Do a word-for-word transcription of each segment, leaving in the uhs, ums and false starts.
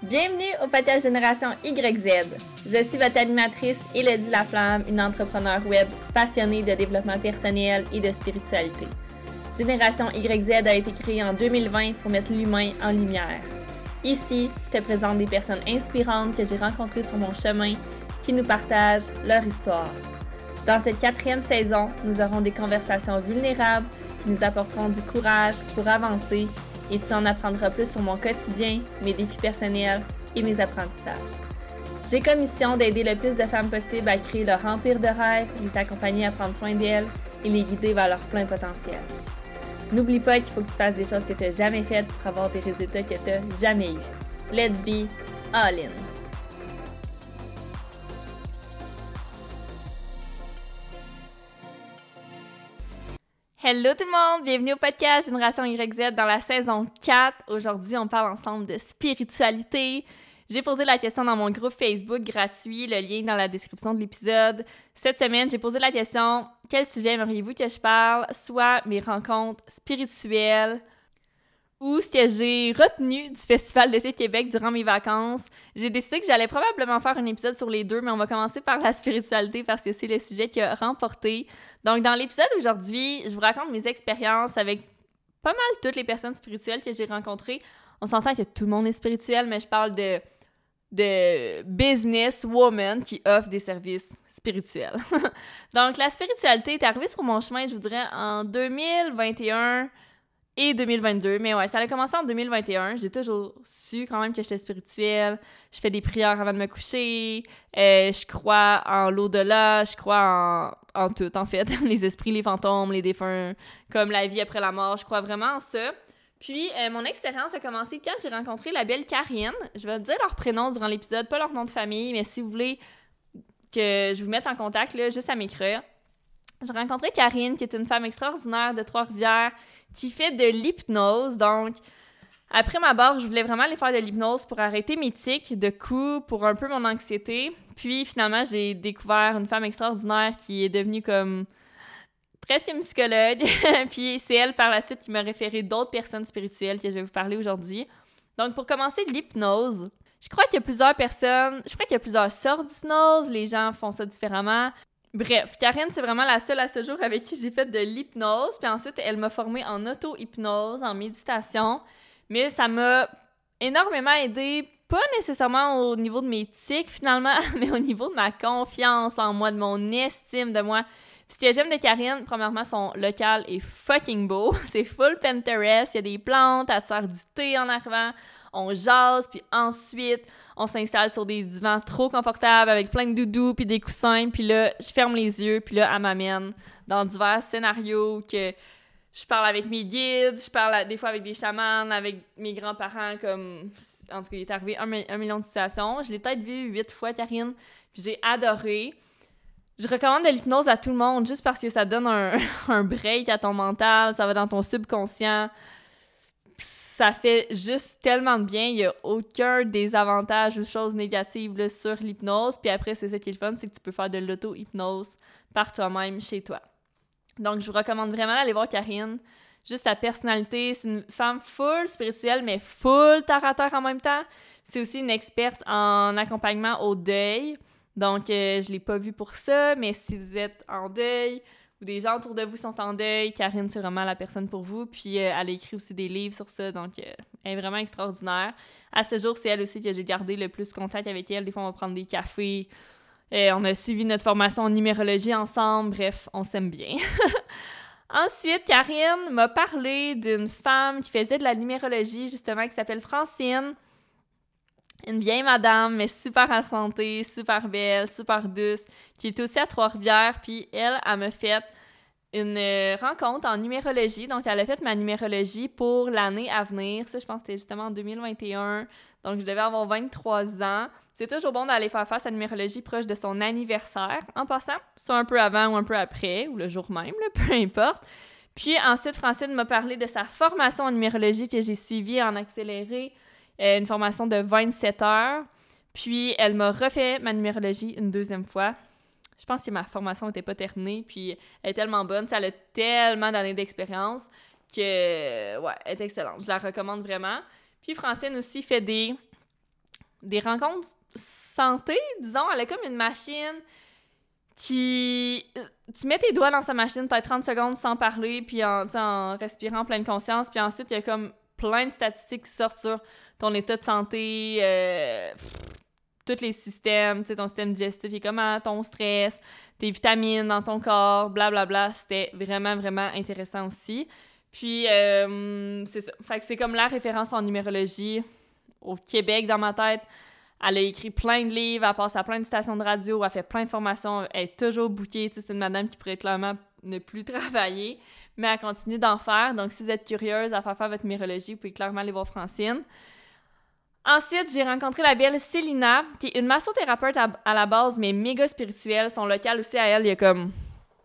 Bienvenue au podcast Génération Y Z. Je suis votre animatrice Élodie Laflamme, une entrepreneure web passionnée de développement personnel et de spiritualité. Génération Y Z a été créée en deux mille vingt pour mettre l'humain en lumière. Ici, je te présente des personnes inspirantes que j'ai rencontrées sur mon chemin qui nous partagent leur histoire. Dans cette quatrième saison, nous aurons des conversations vulnérables qui nous apporteront du courage pour avancer et tu en apprendras plus sur mon quotidien, mes défis personnels et mes apprentissages. J'ai comme mission d'aider le plus de femmes possible à créer leur empire de rêve, les accompagner à prendre soin d'elles et les guider vers leur plein potentiel. N'oublie pas qu'il faut que tu fasses des choses que tu n'as jamais faites pour avoir des résultats que tu n'as jamais eus. Let's be all in! Hello tout le monde! Bienvenue au podcast Génération Y Z dans la saison quatre. Aujourd'hui, on parle ensemble de spiritualité. J'ai posé la question dans mon groupe Facebook gratuit, le lien dans la description de l'épisode. Cette semaine, j'ai posé la question « Quel sujet aimeriez-vous que je parle? » Soit mes rencontres spirituelles ou ce que j'ai retenu du Festival d'été de Québec durant mes vacances. J'ai décidé que j'allais probablement faire un épisode sur les deux, mais on va commencer par la spiritualité parce que c'est le sujet qui a remporté. Donc, dans l'épisode d'aujourd'hui, je vous raconte mes expériences avec pas mal toutes les personnes spirituelles que j'ai rencontrées. On s'entend que tout le monde est spirituel, mais je parle de, de business woman qui offre des services spirituels. Donc, la spiritualité est arrivée sur mon chemin, je vous dirais, en deux mille vingt et un et deux mille vingt-deux. Mais ouais, ça a commencé en deux mille vingt et un. J'ai toujours su quand même que j'étais spirituelle. Je fais des prières avant de me coucher. Euh, je crois en l'au-delà. Je crois en, en tout, en fait. Les esprits, les fantômes, les défunts, comme la vie après la mort. Je crois vraiment en ça. Puis, euh, mon expérience a commencé quand j'ai rencontré la belle Karine. Je vais dire leur prénom durant l'épisode, pas leur nom de famille, mais si vous voulez que je vous mette en contact, là, juste à m'écrire. J'ai rencontré Karine, qui est une femme extraordinaire de Trois-Rivières, qui fait de l'hypnose. Donc, après ma barre, je voulais vraiment aller faire de l'hypnose pour arrêter mes tics de coups, pour un peu mon anxiété. Puis, finalement, j'ai découvert une femme extraordinaire qui est devenue comme presque une psychologue. Puis, c'est elle, par la suite, qui m'a référé d'autres personnes spirituelles que je vais vous parler aujourd'hui. Donc, pour commencer, l'hypnose. Je crois qu'il y a plusieurs personnes, je crois qu'il y a plusieurs sortes d'hypnose. Les gens font ça différemment. Bref, Karine, c'est vraiment la seule à ce jour avec qui j'ai fait de l'hypnose. Puis ensuite, elle m'a formée en auto-hypnose, en méditation. Mais ça m'a énormément aidée, pas nécessairement au niveau de mes tics finalement, mais au niveau de ma confiance en moi, de mon estime de moi. Puis ce que j'aime de Karine, premièrement, son local est fucking beau. C'est full Pinterest, il y a des plantes, elle sert du thé en arrivant. On jase, puis ensuite, on s'installe sur des divans trop confortables avec plein de doudous puis des coussins. Puis là, je ferme les yeux, puis là, elle m'amène dans divers scénarios que je parle avec mes guides, je parle des fois avec des chamans, avec mes grands-parents, comme... En tout cas, il est arrivé un, un million de situations. Je l'ai peut-être vu huit fois, Karine, puis j'ai adoré. Je recommande de l'hypnose à tout le monde, juste parce que ça donne un, un break à ton mental, ça va dans ton subconscient. Ça fait juste tellement de bien. Il n'y a aucun désavantage ou chose négative là, sur l'hypnose. Puis après, c'est ça qui est le fun, c'est que tu peux faire de l'auto-hypnose par toi-même chez toi. Donc, je vous recommande vraiment d'aller voir Karine. Juste sa personnalité, c'est une femme full spirituelle, mais full terre à terre en même temps. C'est aussi une experte en accompagnement au deuil. Donc, euh, je ne l'ai pas vue pour ça, mais si vous êtes en deuil ou des gens autour de vous sont en deuil, Karine, c'est vraiment la personne pour vous. Puis, euh, elle a écrit aussi des livres sur ça, donc euh, elle est vraiment extraordinaire. À ce jour, c'est elle aussi que j'ai gardé le plus contact avec elle. Des fois, on va prendre des cafés. Euh, on a suivi notre formation en numérologie ensemble. Bref, on s'aime bien. Ensuite, Karine m'a parlé d'une femme qui faisait de la numérologie, justement, qui s'appelle Francine. Une vieille madame, mais super en santé, super belle, super douce, qui est aussi à Trois-Rivières. Puis elle, elle m'a fait une euh, rencontre en numérologie. Donc, elle a fait ma numérologie pour l'année à venir. Ça, je pense que c'était justement en deux mille vingt et un. Donc, je devais avoir vingt-trois ans. C'est toujours bon d'aller faire face à la numérologie proche de son anniversaire, en passant. Soit un peu avant ou un peu après, ou le jour même, là, peu importe. Puis ensuite, Francine m'a parlé de sa formation en numérologie que j'ai suivie en accéléré. Euh, une formation de vingt-sept heures. Puis, elle m'a refait ma numérologie une deuxième fois. Je pense que ma formation n'était pas terminée. Puis, elle est tellement bonne. Ça, elle a tellement d'années d'expérience que, ouais, elle est excellente. Je la recommande vraiment. Puis, Francine aussi fait des des rencontres santé, disons. Elle a comme une machine qui... Tu mets tes doigts dans sa machine, peut-être trente secondes sans parler, puis en, en respirant en pleine conscience, puis ensuite, il y a comme plein de statistiques qui sortent sur ton état de santé, euh, pff, tous les systèmes, tu sais, ton système digestif, comment, ton stress, tes vitamines dans ton corps, blablabla. Bla, bla. C'était vraiment, vraiment intéressant aussi. Puis, euh, c'est ça. Fait que c'est comme la référence en numérologie au Québec dans ma tête. Elle a écrit plein de livres, elle passe à plein de stations de radio, elle fait plein de formations, elle est toujours bookée. Tu sais, c'est une madame qui pourrait clairement ne plus travailler, mais elle continue d'en faire. Donc, si vous êtes curieuse à faire faire votre numérologie, vous pouvez clairement aller voir Francine. Ensuite, j'ai rencontré la belle Célina, qui est une massothérapeute à, à la base, mais méga spirituelle. Son local aussi, à elle, il y a comme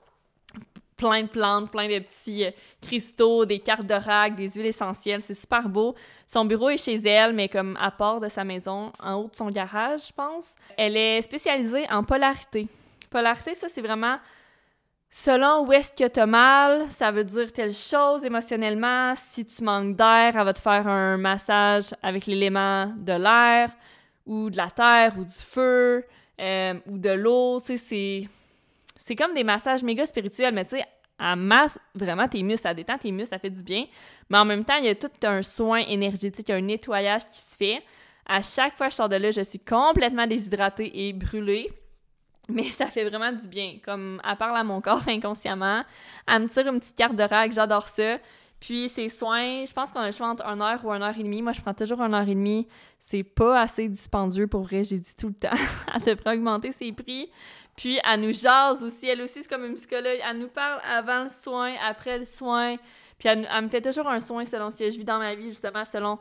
plein de plantes, plein de petits euh, cristaux, des cartes d'oracle, des huiles essentielles. C'est super beau. Son bureau est chez elle, mais comme à part de sa maison, en haut de son garage, je pense. Elle est spécialisée en polarité. Polarité, ça, c'est vraiment selon où est-ce que t'as mal, ça veut dire telle chose émotionnellement. Si tu manques d'air, elle va te faire un massage avec l'élément de l'air ou de la terre ou du feu euh, ou de l'eau. Tu sais, c'est... C'est comme des massages méga spirituels, mais tu sais, elle masse vraiment tes muscles, ça détend tes muscles, ça fait du bien. Mais en même temps, il y a tout un soin énergétique, un nettoyage qui se fait. À chaque fois que je sors de là, je suis complètement déshydratée et brûlée. Mais ça fait vraiment du bien. Comme elle parle à mon corps inconsciemment. Elle me tire une petite carte d'oracle, j'adore ça. Puis ses soins, je pense qu'on a le choix entre une heure ou une heure et demie. Moi, je prends toujours une heure et demie. C'est pas assez dispendieux pour vrai, j'ai dit tout le temps. Elle devrait augmenter ses prix. Puis elle nous jase aussi. Elle aussi, c'est comme une psychologue. Elle nous parle avant le soin, après le soin. Puis elle, elle me fait toujours un soin selon ce que je vis dans ma vie, justement, selon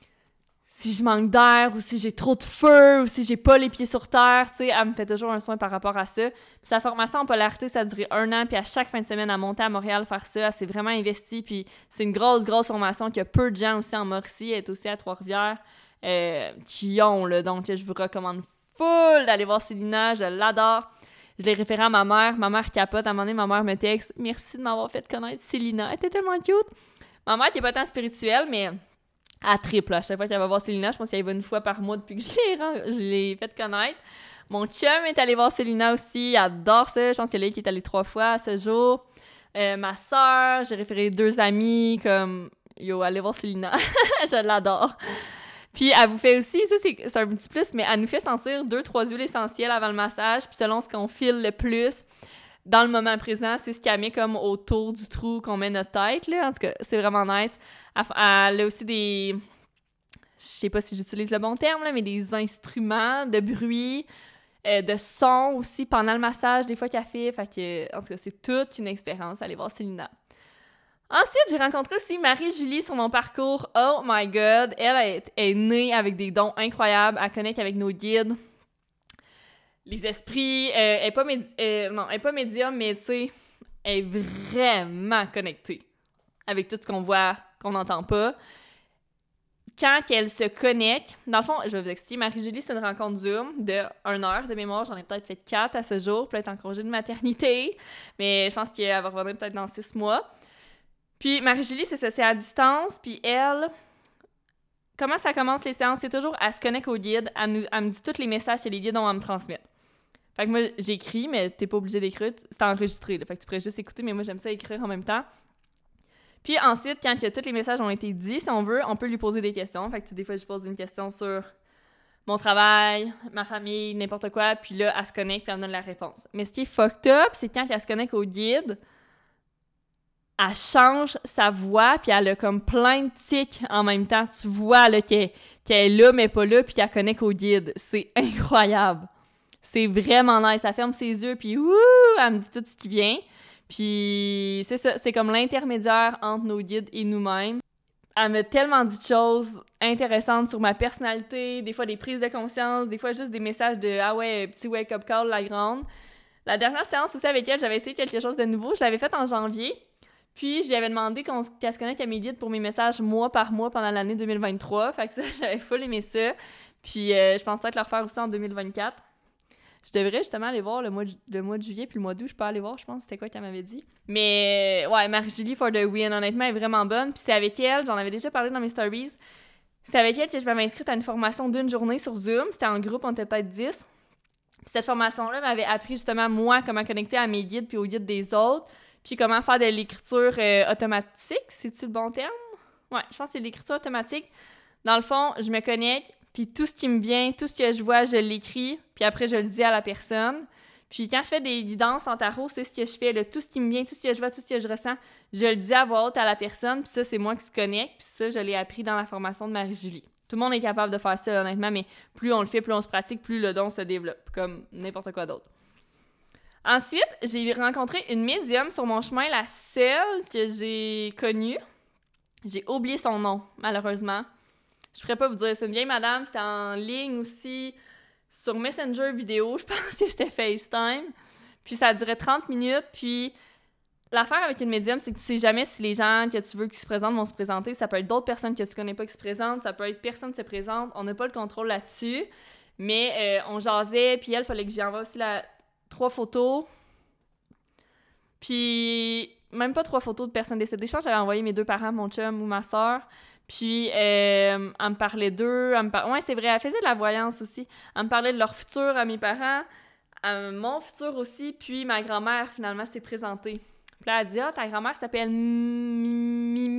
si je manque d'air ou si j'ai trop de feu ou si j'ai pas les pieds sur terre. Tu sais, elle me fait toujours un soin par rapport à ça. Puis sa formation en polarité, ça a duré un an. Puis à chaque fin de semaine, elle montait à Montréal faire ça. Elle s'est vraiment investie. Puis c'est une grosse, grosse formation qu'il y a peu de gens aussi en Mauricie. Elle est aussi à Trois-Rivières euh, qui ont, là. Donc, je vous recommande full d'aller voir Célina. Je l'adore. Je l'ai référé à ma mère. Ma mère capote. À un moment donné, ma mère me texte « Merci de m'avoir fait connaître Célina. Elle était tellement cute. » Ma mère qui est pas tant spirituelle, mais elle triple. À chaque fois qu'elle va voir Célina, je pense qu'elle y va une fois par mois depuis que je l'ai, je l'ai fait connaître. Mon chum est allé voir Célina aussi. Il adore ça. Je pense que c'est lui qui est allé trois fois à ce jour. Euh, ma soeur, j'ai référé deux amis comme « Yo, allez voir Célina. » Je l'adore. Puis elle vous fait aussi, ça c'est, c'est un petit plus, mais elle nous fait sentir deux, trois huiles essentielles avant le massage, puis selon ce qu'on file le plus dans le moment présent, c'est ce qu'elle met comme autour du trou qu'on met notre tête, là. En tout cas, c'est vraiment nice. Elle, elle a aussi des... Je sais pas si j'utilise le bon terme, là, mais des instruments de bruit, euh, de son aussi pendant le massage, des fois qu'elle fait. Fait que, en tout cas, c'est toute une expérience. Allez voir Célina. Ensuite, j'ai rencontré aussi Marie-Julie sur mon parcours. Oh my God! Elle est, est née avec des dons incroyables. Elle connecte avec nos guides, les esprits. Euh, elle n'est pas, médi- euh, non, elle est pas médium, mais tu sais, elle est vraiment connectée avec tout ce qu'on voit, qu'on n'entend pas. Quand elle se connecte, dans le fond, je vais vous expliquer, Marie-Julie, c'est une rencontre Zoom de une heure de mémoire. J'en ai peut-être fait quatre à ce jour, peut-être en congé de maternité, mais je pense qu'elle va revenir peut-être dans six mois. Puis Marie-Julie, c'est ça, c'est à distance, puis elle, comment ça commence les séances? C'est toujours, elle se connecte au guide, elle, nous, elle me dit tous les messages que les guides ont à me transmettre. Fait que moi, j'écris, mais t'es pas obligé d'écrire, c'est enregistré, là, fait que tu pourrais juste écouter, mais moi, j'aime ça écrire en même temps. Puis ensuite, quand que tous les messages ont été dits, si on veut, on peut lui poser des questions. Fait que des fois, je pose une question sur mon travail, ma famille, n'importe quoi, puis là, elle se connecte, puis elle me donne la réponse. Mais ce qui est fucked up, c'est quand elle se connecte au guide, elle change sa voix, puis elle a comme plein de tics en même temps. Tu vois là, qu'elle, qu'elle est là, mais pas là, puis qu'elle connecte au guide. C'est incroyable. C'est vraiment nice. Elle ferme ses yeux, puis wouh, elle me dit tout ce qui vient. Puis c'est ça, c'est comme l'intermédiaire entre nos guides et nous-mêmes. Elle m'a tellement dit de choses intéressantes sur ma personnalité, des fois des prises de conscience, des fois juste des messages de « Ah ouais, petit wake-up call, la grande ». La dernière séance aussi avec elle, j'avais essayé quelque chose de nouveau. Je l'avais faite en janvier. Puis, je lui avais demandé qu'on, qu'elle se connecte à mes guides pour mes messages mois par mois pendant l'année deux mille vingt-trois. Fait que ça, j'avais full aimé ça. Puis, euh, je pense peut-être le refaire aussi en deux mille vingt-quatre. Je devrais justement aller voir le mois de, le mois de juillet puis le mois d'août. Je peux aller voir, je pense, c'était quoi qu'elle m'avait dit. Mais, ouais, Marie-Julie for the win. Honnêtement, elle est vraiment bonne. Puis, c'est avec elle, j'en avais déjà parlé dans mes stories. C'est avec elle que je m'avais inscrite à une formation d'une journée sur Zoom. C'était en groupe, on était peut-être dix. Puis cette formation-là m'avait appris justement, moi, comment connecter à mes guides puis aux guides des autres, puis comment faire de l'écriture euh, automatique, c'est-tu le bon terme? Ouais, je pense que c'est l'écriture automatique. Dans le fond, je me connecte, puis tout ce qui me vient, tout ce que je vois, je l'écris, puis après, je le dis à la personne. Puis quand je fais des guidances en tarot, c'est ce que je fais, là, tout ce qui me vient, tout ce que je vois, tout ce que je ressens, je le dis à voix haute à la personne, puis ça, c'est moi qui se connecte, puis ça, je l'ai appris dans la formation de Marie-Julie. Tout le monde est capable de faire ça, honnêtement, mais plus on le fait, plus on se pratique, plus le don se développe, comme n'importe quoi d'autre. Ensuite, j'ai rencontré une médium sur mon chemin, la seule que j'ai connue. J'ai oublié son nom, malheureusement. Je pourrais pas vous dire, c'est une vieille madame, c'était en ligne aussi, sur Messenger vidéo, je pense que c'était FaceTime. Puis ça durait trente minutes, puis l'affaire avec une médium, c'est que tu sais jamais si les gens que tu veux qui se présentent vont se présenter. Ça peut être d'autres personnes que tu connais pas qui se présentent, ça peut être personne qui se présente. On n'a pas le contrôle là-dessus. Mais euh, on jasait, puis elle, il fallait que j'y envoie aussi la... trois photos. Puis même pas trois photos de personnes décédées. Je pense que j'avais envoyé mes deux parents, mon chum ou ma soeur. Puis euh, elle me parlait d'eux. Elle me par... Ouais, c'est vrai, elle faisait de la voyance aussi. Elle me parlait de leur futur à mes parents, à mon futur aussi. Puis ma grand-mère, finalement, s'est présentée. Puis là, elle dit « Ah, ta grand-mère s'appelle Mimi? »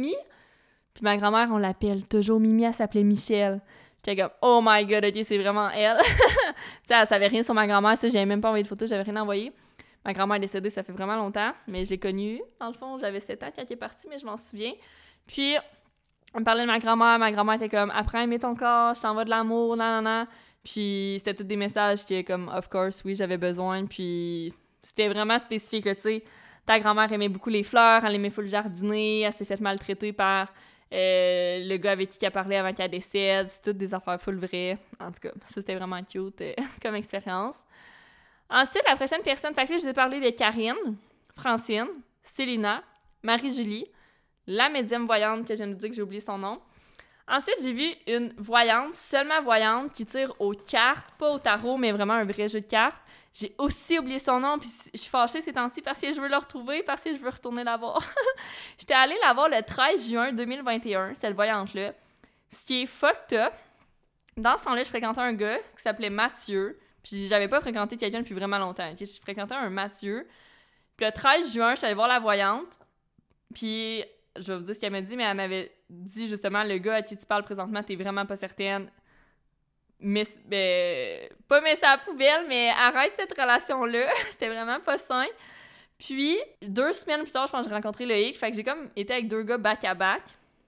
Puis ma grand-mère, on l'appelle toujours Mimi, elle s'appelait Michel. J'étais comme « Oh my God, OK, c'est vraiment elle. » Tu sais, elle savait rien sur ma grand-mère, ça, j'avais même pas envoyé de photos, j'avais rien envoyé. Ma grand-mère est décédée, ça fait vraiment longtemps, mais je l'ai connue. Dans le fond, j'avais sept ans quand elle est partie, mais je m'en souviens. Puis, on me parlait de ma grand-mère, ma grand-mère était comme « Apprends à aimer ton corps, je t'envoie de l'amour, nan, nan, nan. » Puis c'était tous des messages qui, comme « Of course, oui, j'avais besoin. » Puis c'était vraiment spécifique, tu sais. Ta grand-mère aimait beaucoup les fleurs, elle aimait full jardiner, elle s'est fait maltraiter par euh, le gars avec qui elle parlait avant qu'elle décède. C'est toutes des affaires full vraies. En tout cas, ça, c'était vraiment cute euh, comme expérience. Ensuite, la prochaine personne, fait que là, je vous ai parlé de Karine, Francine, Célina, Marie-Julie, la médium voyante que je viens de vous dire que j'ai oublié son nom. Ensuite, j'ai vu une voyante, seulement voyante, qui tire aux cartes, pas au tarot, mais vraiment un vrai jeu de cartes. J'ai aussi oublié son nom, puis je suis fâchée ces temps-ci parce que je veux le retrouver, parce que je veux retourner la voir. J'étais allée la voir le treize juin deux mille vingt et un, cette voyante-là. Ce qui est fucked up, dans ce temps-là, je fréquentais un gars qui s'appelait Mathieu, puis j'avais pas fréquenté quelqu'un depuis vraiment longtemps. Okay? Je fréquentais un Mathieu. Puis le treize juin, je suis allée voir la voyante, puis je vais vous dire ce qu'elle m'a dit, mais elle m'avait dit justement, le gars à qui tu parles présentement, t'es vraiment pas certaine. Mais, ben, pas mettre ça à la poubelle, mais arrête cette relation-là. C'était vraiment pas sain. Puis, deux semaines plus tard, je pense que j'ai rencontré Loïc. Fait que j'ai comme été avec deux gars back-à-back.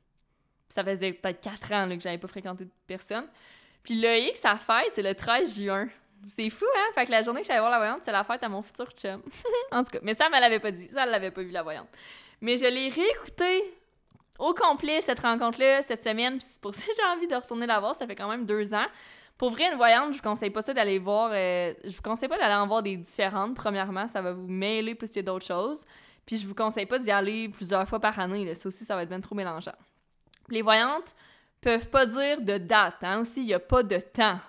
Ça faisait peut-être quatre ans là, que j'avais pas fréquenté de personne. Puis Loïc, sa fête, c'est le treize juin. C'est fou, hein? Fait que la journée que j'allais voir la voyante, c'est la fête à mon futur chum. En tout cas, mais ça, elle me l'avait pas dit. Ça, elle l'avait pas vu, la voyante. Mais je l'ai réécouté au complet, cette rencontre-là, cette semaine. Puis c'est pour ça que j'ai envie de retourner la voir. Ça fait quand même deux ans. Pour vrai, une voyante, je vous conseille pas ça d'aller voir... Euh, je vous conseille pas d'aller en voir des différentes, premièrement. Ça va vous mêler plus que d'autres choses. Puis je vous conseille pas d'y aller plusieurs fois par année. Là. Ça aussi, ça va être bien trop mélangeant. Les voyantes peuvent pas dire de date. Hein? Aussi, il y a pas de temps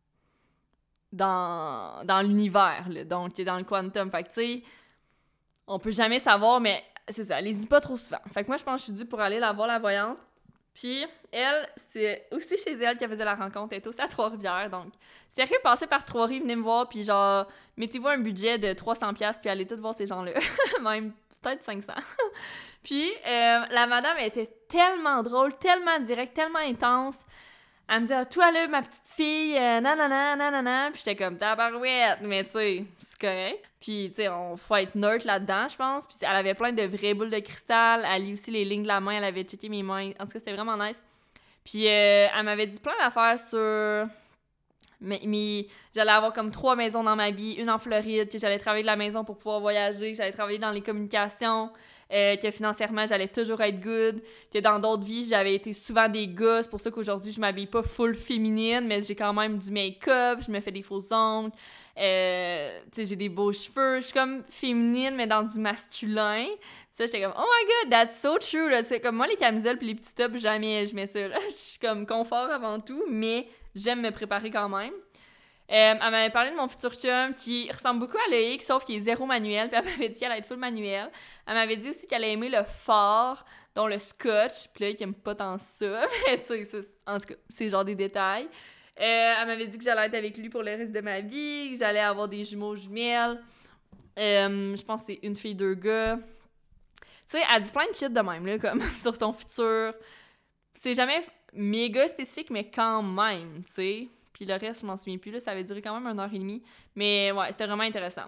dans, dans l'univers. Là. Donc, dans le quantum. Fait que, tu sais, on peut jamais savoir, mais c'est ça. Allez-y pas trop souvent. Fait que moi, je pense que je suis due pour aller la voir, la voyante. Puis, elle, c'est aussi chez elle qu'elle faisait la rencontre. Elle était aussi à Trois-Rivières, donc... Sérieux, passez par Trois-Rivières, venez me voir, puis genre, mettez-vous un budget de trois cents dollars, puis allez tous voir ces gens-là. Même peut-être cinq cents. Puis, euh, la madame, elle était tellement drôle, tellement directe, tellement intense. Elle me disait, ah, toi là, ma petite fille, euh, nanana, nanana. Puis j'étais comme, tabarouette, mais tu sais, c'est correct. Puis, tu sais, on faut être neutre là-dedans, je pense. Puis elle avait plein de vraies boules de cristal. Elle lit aussi les lignes de la main. Elle avait checké mes mains. En tout cas, c'était vraiment nice. Puis, euh, elle m'avait dit plein d'affaires sur... Mais, mais j'allais avoir comme trois maisons dans ma vie. Une en Floride, que j'allais travailler de la maison pour pouvoir voyager. Que j'allais travailler dans les communications. Euh, que financièrement, j'allais toujours être good, que dans d'autres vies, j'avais été souvent des gars. C'est pour ça qu'aujourd'hui, je m'habille pas full féminine, mais j'ai quand même du make-up, je me fais des faux ongles, euh, tu sais, j'ai des beaux cheveux. Je suis comme féminine, mais dans du masculin. Ça, j'étais comme, oh my God, that's so true. Là. C'est comme moi, les camisoles puis les petits tops, jamais je mets ça. Là. Je suis comme confort avant tout, mais j'aime me préparer quand même. Euh, elle m'avait parlé de mon futur chum qui ressemble beaucoup à Loïc, sauf qu'il est zéro manuel, puis elle m'avait dit qu'elle allait être full manuel. Elle m'avait dit aussi qu'elle allait aimer le fort, dont le scotch, puis là, qui aime pas tant ça, mais tu sais, en tout cas, c'est genre des détails. Euh, elle m'avait dit que j'allais être avec lui pour le reste de ma vie, que j'allais avoir des jumeaux jumelles. Euh, je pense que c'est une fille, deux gars. Tu sais, elle dit plein de shit de même, là, comme sur ton futur. C'est jamais méga spécifique, mais quand même, tu sais. Puis le reste, je m'en souviens plus, là, ça avait duré quand même une heure et demie. Mais ouais, c'était vraiment intéressant.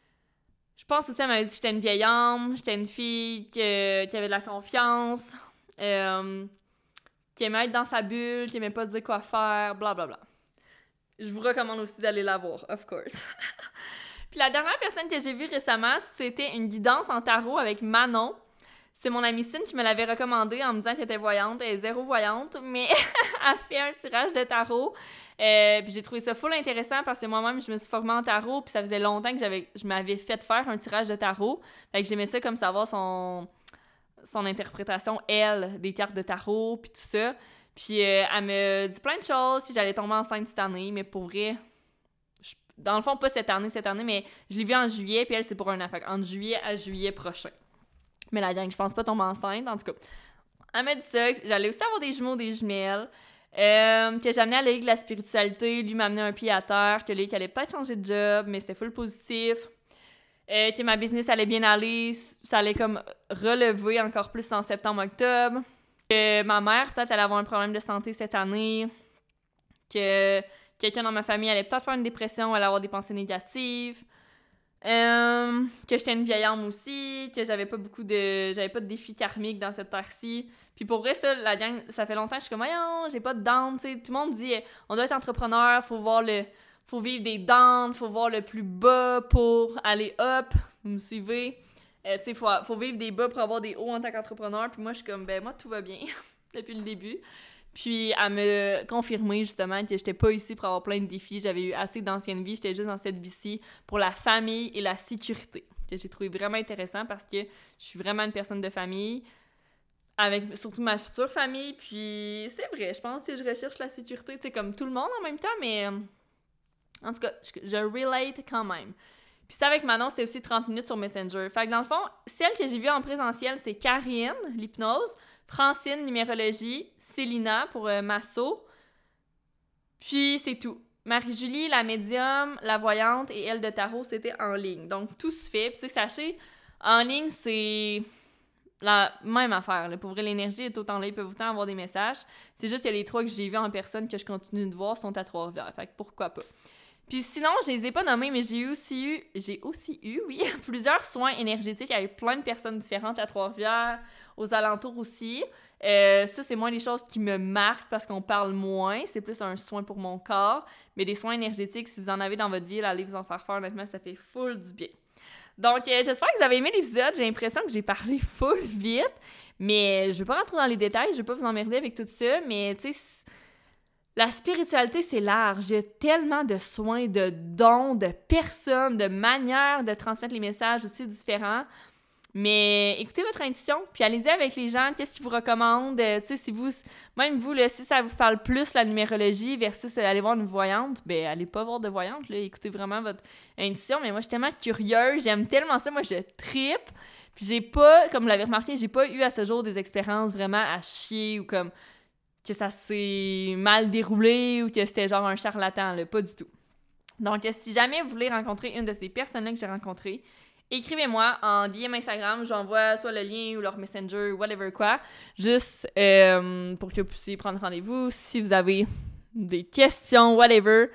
Je pense aussi, elle m'avait dit que j'étais une vieille âme, j'étais une fille que, qui avait de la confiance, euh, qui aimait être dans sa bulle, qui aimait pas dire quoi faire, blablabla. Je vous recommande aussi d'aller la voir, of course. Puis la dernière personne que j'ai vue récemment, c'était une guidance en tarot avec Manon. C'est mon amie Cine qui me l'avait recommandé en me disant qu'elle était voyante. Elle est zéro voyante, mais elle fait un tirage de tarot. Euh, puis j'ai trouvé ça full intéressant parce que moi-même, je me suis formée en tarot, puis ça faisait longtemps que j'avais, je m'avais fait faire un tirage de tarot. Fait que j'aimais ça comme savoir son, son interprétation, elle, des cartes de tarot, puis tout ça. Puis euh, elle me dit plein de choses si j'allais tomber enceinte cette année, mais pour vrai, je, dans le fond, pas cette année, cette année, mais je l'ai vue en juillet, puis elle, c'est pour un an. Fait entre juillet à juillet prochain. Mais la gang, je pense pas tomber enceinte, en tout cas. Elle m'a dit ça, que j'allais aussi avoir des jumeaux, des jumelles. Euh, que j'amenais à la Ligue de la spiritualité, lui m'amenait un pied à terre, que lui, qu'il allait peut-être changer de job, mais c'était full positif, euh, que ma business allait bien aller, ça allait comme relever encore plus en septembre-octobre, que ma mère, peut-être, allait avoir un problème de santé cette année, que quelqu'un dans ma famille allait peut-être faire une dépression, allait avoir des pensées négatives, euh, que j'étais une vieille âme aussi, que j'avais pas beaucoup de... j'avais pas de défis karmiques dans cette terre-ci. Puis pour vrai, ça, la gang, ça fait longtemps que je suis comme « Voyons, j'ai pas de downs », tu sais. Tout le monde dit « On doit être entrepreneur, faut voir le... faut vivre des downs, faut voir le plus bas pour aller up. » Vous me suivez? Euh, tu sais, faut, faut vivre des bas pour avoir des hauts en tant qu'entrepreneur. Puis moi, je suis comme « Ben moi, tout va bien. » depuis le début. Puis elle me confirmait justement que j'étais pas ici pour avoir plein de défis. J'avais eu assez d'anciennes vies. J'étais juste dans cette vie-ci pour la famille et la sécurité. Que j'ai trouvé vraiment intéressant parce que je suis vraiment une personne de famille. Avec surtout ma future famille, puis c'est vrai, je pense que je recherche la sécurité, tu sais, comme tout le monde en même temps, mais en tout cas, je, je relate quand même. Puis c'était avec Manon, c'était aussi trente minutes sur Messenger. Fait que dans le fond, celle que j'ai vue en présentiel, c'est Karine, l'hypnose, Francine, numérologie, Célina pour euh, Masso, puis c'est tout. Marie-Julie, la médium, la voyante et elle de tarot, c'était en ligne. Donc tout se fait, puis tu sais, sachez, en ligne, c'est... la même affaire, là. Pour vrai, l'énergie est autant là, ils peuvent autant avoir des messages. C'est juste que les trois que j'ai vus en personne que je continue de voir sont à Trois-Rivières. Fait que pourquoi pas. Puis sinon, je les ai pas nommés, mais j'ai aussi eu, j'ai aussi eu, oui, plusieurs soins énergétiques avec plein de personnes différentes à Trois-Rivières, aux alentours aussi. Euh, ça, c'est moins des choses qui me marquent parce qu'on parle moins. C'est plus un soin pour mon corps. Mais des soins énergétiques, si vous en avez dans votre ville, allez vous en faire faire. Honnêtement, ça fait full du bien. Donc, euh, j'espère que vous avez aimé l'épisode. J'ai l'impression que j'ai parlé full vite, mais je vais pas rentrer dans les détails, je vais pas vous emmerder avec tout ça, mais tu sais, la spiritualité, c'est large. Il y a tellement de soins, de dons, de personnes, de manières de transmettre les messages aussi différents. Mais écoutez votre intuition, puis allez-y avec les gens, qu'est-ce qu'ils vous recommandent. Euh, tu sais, si vous, même vous, là, si ça vous parle plus la numérologie versus aller voir une voyante, ben allez pas voir de voyante, là, écoutez vraiment votre intuition. Mais moi, je suis tellement curieuse, j'aime tellement ça, moi, je trippe. Puis j'ai pas, comme vous l'avez remarqué, j'ai pas eu à ce jour des expériences vraiment à chier ou comme que ça s'est mal déroulé ou que c'était genre un charlatan, là, pas du tout. Donc, si jamais vous voulez rencontrer une de ces personnes-là que j'ai rencontrées, écrivez-moi en D M Instagram, j'envoie soit le lien ou leur Messenger, whatever quoi, juste euh, pour que vous puissiez prendre rendez-vous. Si vous avez des questions, whatever,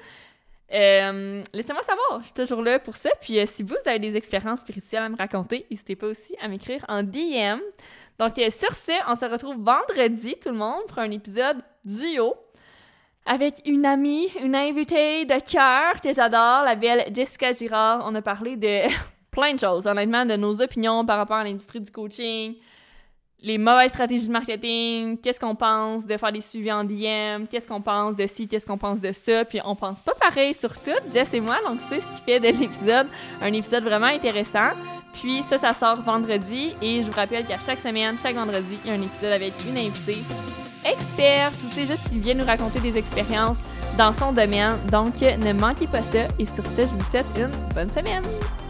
euh, laissez-moi savoir, je suis toujours là pour ça. Puis euh, si vous avez des expériences spirituelles à me raconter, n'hésitez pas aussi à m'écrire en D M. Donc euh, sur ce, on se retrouve vendredi, tout le monde, pour un épisode duo avec une amie, une invitée de cœur que j'adore, la belle Jessica Girard. On a parlé de... plein de choses, honnêtement, de nos opinions par rapport à l'industrie du coaching, les mauvaises stratégies de marketing, qu'est-ce qu'on pense de faire des suivis en D M, qu'est-ce qu'on pense de ci, qu'est-ce qu'on pense de ça, puis on pense pas pareil sur tout, Jess et moi, donc c'est ce qui fait de l'épisode un épisode vraiment intéressant. Puis ça, ça sort vendredi, et je vous rappelle qu'à chaque semaine, chaque vendredi, il y a un épisode avec une invitée experte, ou c'est juste qui vient nous raconter des expériences dans son domaine, donc ne manquez pas ça, et sur ce, je vous souhaite une bonne semaine!